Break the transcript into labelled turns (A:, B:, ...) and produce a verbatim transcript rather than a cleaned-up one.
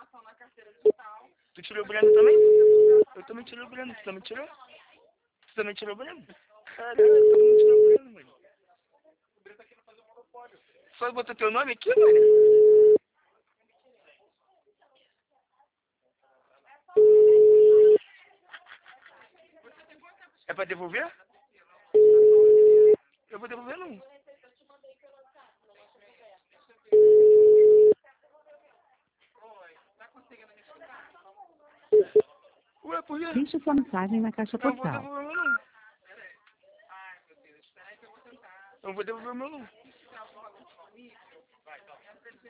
A: Tu tirou o Breno também? Eu também tirei o Breno. Tu também tirou? Tu também tirou o Breno? Caralho, todo mundo tirou o Breno, mano. Só botar teu nome aqui, mano? É pra devolver? Eu vou devolver não. Ué, por quê?
B: Deixe sua mensagem na caixa
A: Eu vou
B: postal.
A: devolver meu não. Eu vou devolver meu não.